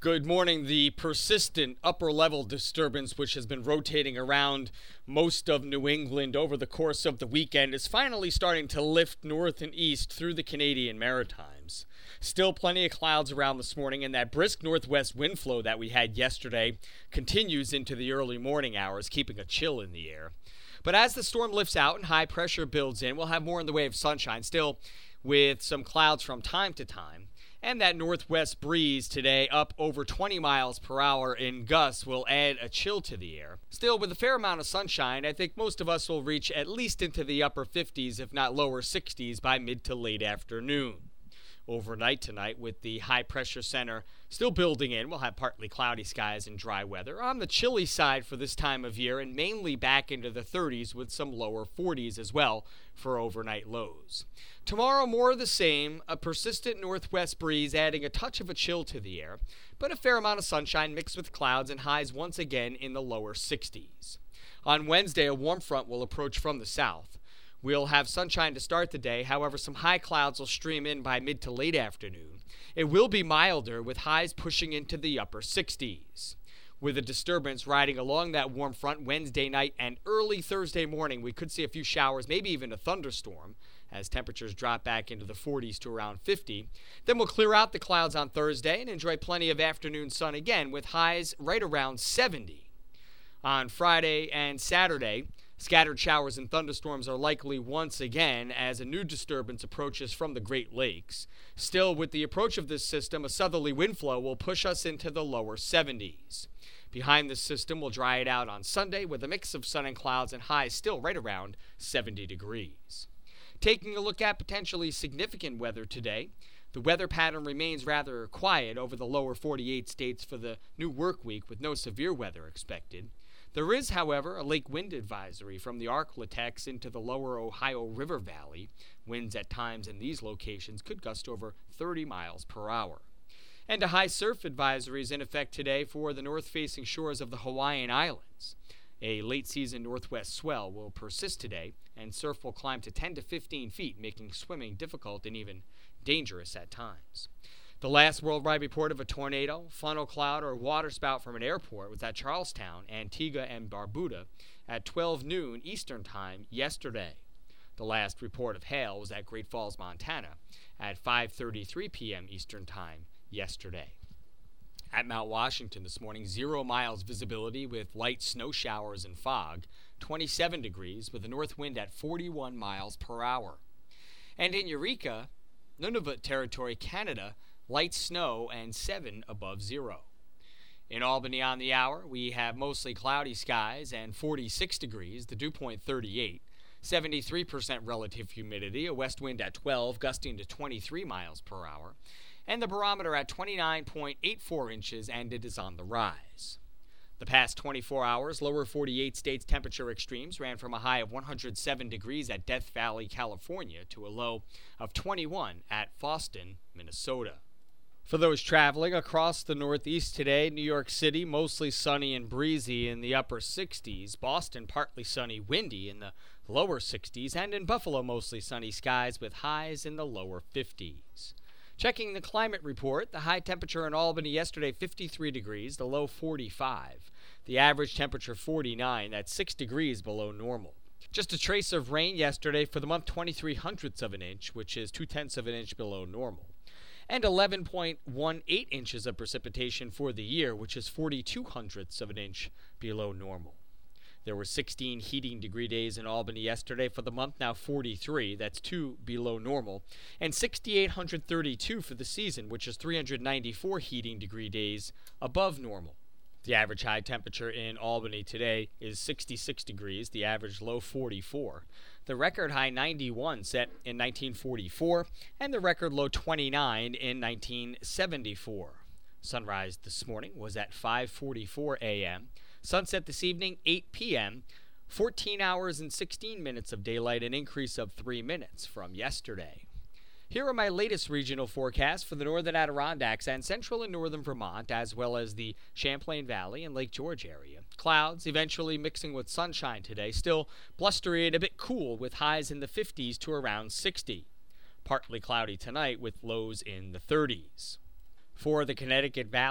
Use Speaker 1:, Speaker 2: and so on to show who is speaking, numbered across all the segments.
Speaker 1: Good morning. The persistent upper-level disturbance, which has been rotating around most of New England over the course of the weekend, is finally starting to lift north and east through the Canadian Maritimes. Still plenty of clouds around this morning, and that brisk northwest wind flow that we had yesterday continues into the early morning hours, keeping a chill in the air. But as the storm lifts out and high pressure builds in, we'll have more in the way of sunshine, still with some clouds from time to time. And that northwest breeze today, up over 20 miles per hour in gusts, will add a chill to the air. Still, with a fair amount of sunshine, I think most of us will reach at least into the upper 50s, if not lower 60s, by mid to late afternoon. Overnight tonight, with the high-pressure center still building in, we'll have partly cloudy skies and dry weather. On the chilly side for this time of year, and mainly back into the 30s with some lower 40s as well for overnight lows. Tomorrow, more of the same, a persistent northwest breeze adding a touch of a chill to the air, but a fair amount of sunshine mixed with clouds and highs once again in the lower 60s. On Wednesday, a warm front will approach from the south. We'll have sunshine to start the day, however, some high clouds will stream in by mid to late afternoon. It will be milder, with highs pushing into the upper 60s. With a disturbance riding along that warm front Wednesday night and early Thursday morning, we could see a few showers, maybe even a thunderstorm, as temperatures drop back into the 40s to around 50. Then we'll clear out the clouds on Thursday and enjoy plenty of afternoon sun again, with highs right around 70. On Friday and Saturday, scattered showers and thunderstorms are likely once again as a new disturbance approaches from the Great Lakes. Still, with the approach of this system, a southerly wind flow will push us into the lower 70s. Behind this system, we'll dry it out on Sunday with a mix of sun and clouds and highs still right around 70 degrees. Taking a look at potentially significant weather today, the weather pattern remains rather quiet over the lower 48 states for the new work week with no severe weather expected. There is, however, a lake wind advisory from the Arklatex into the lower Ohio River Valley. Winds at times in these locations could gust over 30 miles per hour. And a high surf advisory is in effect today for the north-facing shores of the Hawaiian Islands. A late-season northwest swell will persist today, and surf will climb to 10 to 15 feet, making swimming difficult and even dangerous at times. The last worldwide report of a tornado, funnel cloud, or waterspout from an airport was at Charlestown, Antigua and Barbuda at 12 noon Eastern Time yesterday. The last report of hail was at Great Falls, Montana at 5:33 p.m. Eastern Time yesterday. At Mount Washington this morning, 0 miles visibility with light snow showers and fog, 27 degrees with a north wind at 41 miles per hour. And in Eureka, Nunavut Territory, Canada, light snow and 7 above zero. In Albany on the hour, we have mostly cloudy skies and 46 degrees, the dew point 38, 73% relative humidity, a west wind at 12, gusting to 23 miles per hour, and the barometer at 29.84 inches, and it is on the rise. The past 24 hours, lower 48 states temperature extremes ran from a high of 107 degrees at Death Valley, California, to a low of 21 at Fosston, Minnesota. For those traveling across the Northeast today, New York City mostly sunny and breezy in the upper 60s, Boston partly sunny, windy in the lower 60s, and in Buffalo mostly sunny skies with highs in the lower 50s. Checking the climate report, the high temperature in Albany yesterday 53 degrees, the low 45. The average temperature 49, that's 6 degrees below normal. Just a trace of rain yesterday for the month 23/100ths of an inch, which is 2/10ths of an inch below normal. And 11.18 inches of precipitation for the year, which is 42/100ths of an inch below normal. There were 16 heating degree days in Albany yesterday for the month, now 43, that's 2 below normal, and 6,832 for the season, which is 394 heating degree days above normal. The average high temperature in Albany today is 66 degrees, the average low 44. The record high 91 set in 1944, and the record low 29 in 1974. Sunrise this morning was at 5:44 a.m., sunset this evening 8 p.m., 14 hours and 16 minutes of daylight, an increase of 3 minutes from yesterday. Here are my latest regional forecasts for the northern Adirondacks and central and northern Vermont, as well as the Champlain Valley and Lake George area. Clouds eventually mixing with sunshine today, still blustery and a bit cool with highs in the 50s to around 60. Partly cloudy tonight with lows in the 30s. For the Connecticut Valley,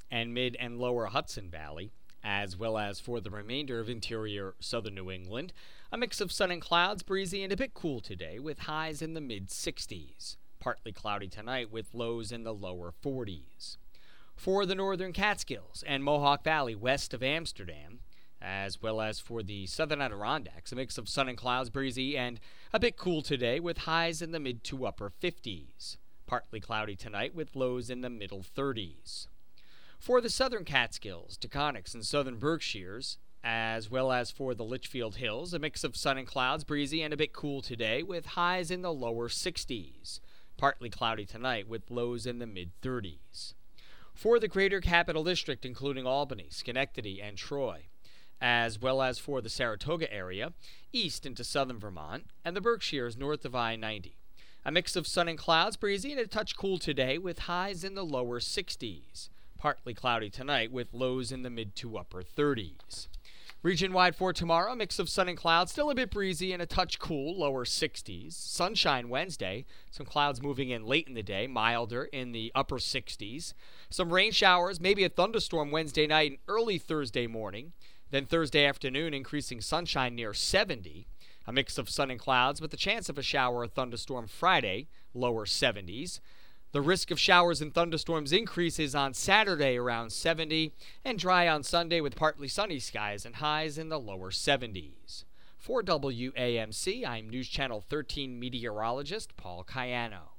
Speaker 1: and mid and lower Hudson Valley, as well as for the remainder of interior southern New England. A mix of sun and clouds, breezy and a bit cool today with highs in the mid-60s. Partly cloudy tonight with lows in the lower 40s. For the northern Catskills and Mohawk Valley west of Amsterdam, as well as for the southern Adirondacks, a mix of sun and clouds, breezy and a bit cool today with highs in the mid to upper 50s. Partly cloudy tonight with lows in the middle 30s. For the southern Catskills, Taconics, and southern Berkshires, as well as for the Litchfield Hills, a mix of sun and clouds, breezy and a bit cool today with highs in the lower 60s. Partly cloudy tonight with lows in the mid-30s. For the greater Capital District, including Albany, Schenectady, and Troy, as well as for the Saratoga area, east into southern Vermont, and the Berkshires north of I-90. A mix of sun and clouds, breezy and a touch cool today with highs in the lower 60s. Partly cloudy tonight with lows in the mid to upper 30s. Region-wide for tomorrow, a mix of sun and clouds, still a bit breezy and a touch cool, lower 60s. Sunshine Wednesday, some clouds moving in late in the day, milder in the upper 60s. Some rain showers, maybe a thunderstorm Wednesday night and early Thursday morning. Then Thursday afternoon, increasing sunshine near 70. A mix of sun and clouds with the chance of a shower or thunderstorm Friday, lower 70s. The risk of showers and thunderstorms increases on Saturday around 70 and dry on Sunday with partly sunny skies and highs in the lower 70s. For WAMC, I'm News Channel 13 meteorologist Paul Cayano.